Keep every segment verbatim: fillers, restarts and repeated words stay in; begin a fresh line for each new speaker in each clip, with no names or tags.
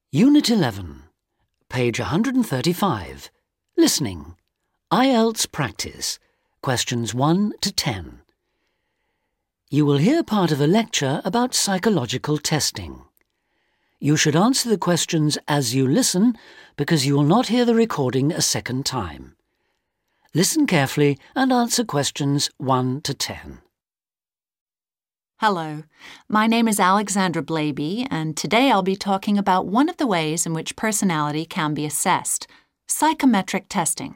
Unit eleven, page one hundred thirty-five. Listening. I E L T S practice. Questions one to ten. You will hear part of a lecture about psychological testing. You should answer the questions as you listen because you will not hear the recording a second time. Listen carefully and answer questions one to ten.
Hello, my name is Alexandra Blaby, and today I'll be talking about one of the ways in which personality can be assessed, psychometric testing.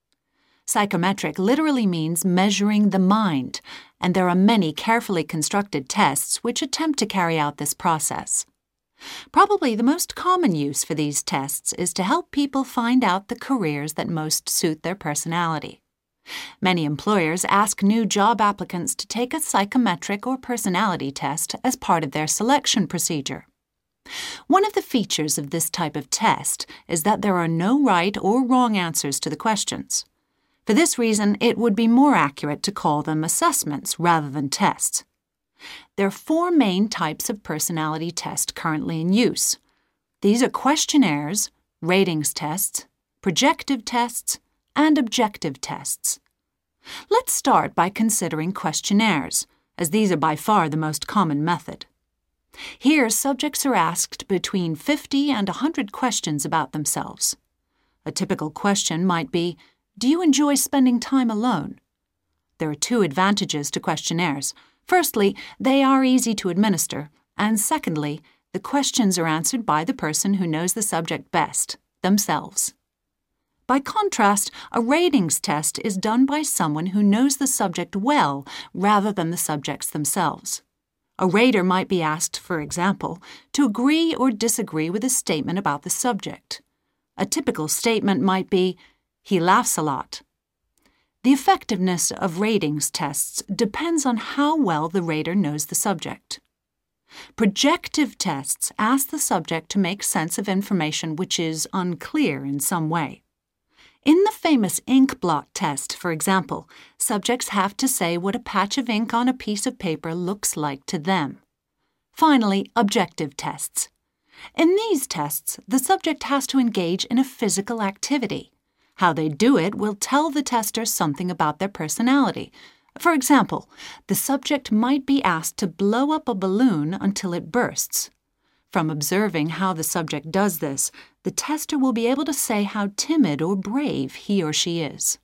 Psychometric literally means measuring the mind, and there are many carefully constructed tests which attempt to carry out this process. Probably the most common use for these tests is to help people find out the careers that most suit their personality. Many employers ask new job applicants to take a psychometric or personality test as part of their selection procedure. One of the features of this type of test is that there are no right or wrong answers to the questions. For this reason, it would be more accurate to call them assessments rather than tests. There are four main types of personality test currently in use. These are questionnaires, ratings tests, projective tests, and objective tests. Let's start by considering questionnaires, as these are by far the most common method. Here, subjects are asked between fifty and one hundred questions about themselves. A typical question might be, do you enjoy spending time alone? There are two advantages to questionnaires. Firstly, they are easy to administer, and secondly, the questions are answered by the person who knows the subject best, themselves. By contrast, a ratings test is done by someone who knows the subject well rather than the subjects themselves. A rater might be asked, for example, to agree or disagree with a statement about the subject. A typical statement might be, "He laughs a lot." The effectiveness of ratings tests depends on how well the rater knows the subject. Projective tests ask the subject to make sense of information which is unclear in some way. In the famous ink blot test, for example, subjects have to say what a patch of ink on a piece of paper looks like to them. Finally, objective tests. In these tests, the subject has to engage in a physical activity. How they do it will tell the tester something about their personality. For example, the subject might be asked to blow up a balloon until it bursts. From observing how the subject does this, the tester will be able to say how timid or brave he or she is.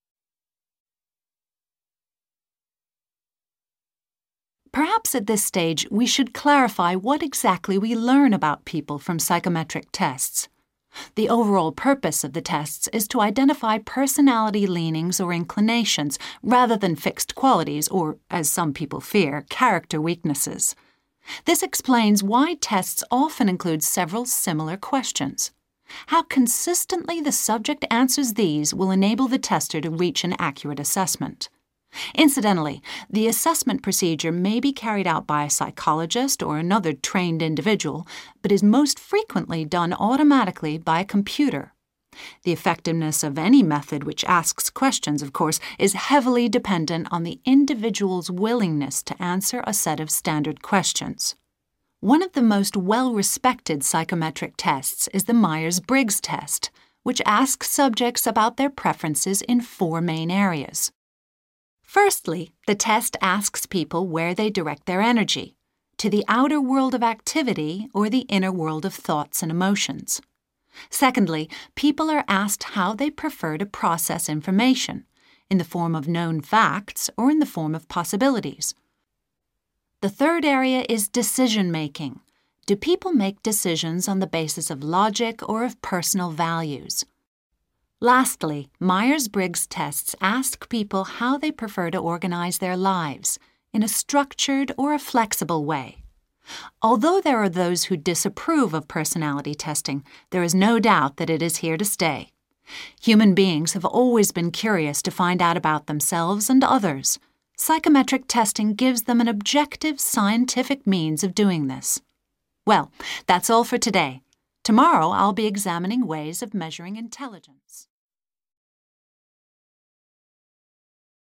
Perhaps at this stage we should clarify what exactly we learn about people from psychometric tests. The overall purpose of the tests is to identify personality leanings or inclinations rather than fixed qualities or, as some people fear, character weaknesses. This explains why tests often include several similar questions. How consistently the subject answers these will enable the tester to reach an accurate assessment. Incidentally, the assessment procedure may be carried out by a psychologist or another trained individual, but is most frequently done automatically by a computer. The effectiveness of any method which asks questions, of course, is heavily dependent on the individual's willingness to answer a set of standard questions. One of the most well-respected psychometric tests is the Myers-Briggs test, which asks subjects about their preferences in four main areas. Firstly, the test asks people where they direct their energy, to the outer world of activity or the inner world of thoughts and emotions. Secondly, people are asked how they prefer to process information, in the form of known facts or in the form of possibilities. The third area is decision-making. Do people make decisions on the basis of logic or of personal values? Lastly, Myers-Briggs tests ask people how they prefer to organize their lives, in a structured or a flexible way. Although there are those who disapprove of personality testing, there is no doubt that it is here to stay. Human beings have always been curious to find out about themselves and others. Psychometric testing gives them an objective, scientific means of doing this. Well, that's all for today. Tomorrow I'll be examining ways of measuring intelligence.